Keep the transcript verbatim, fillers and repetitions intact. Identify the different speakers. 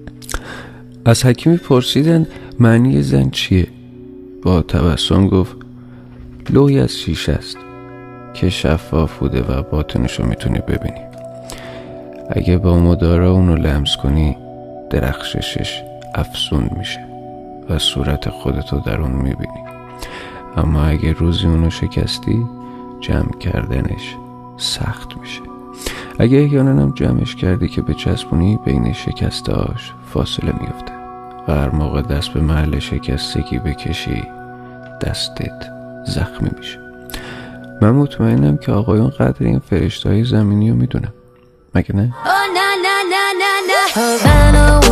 Speaker 1: از حکیمی پرسیدن معنی زن چیه؟ با تبسم گفت لوحی از شیشه است که شفاف بوده و باطنشو میتونی ببینی. اگه با مدارا اونو لمس کنی درخششش افزون میشه و صورت خودتو در اون میبینی، اما اگه روزی اونو شکستی جمع کردنش سخت میشه. اگه احیانا هم جمعش کردی که بچسبونی بین شکستهاش فاصله میفته و هر موقع دست به محل شکستگی بکشی دستت زخمی میشه. من مطمئنم که آقایون قدر این فرشته‌های زمینی رو میدونم، مگه نه؟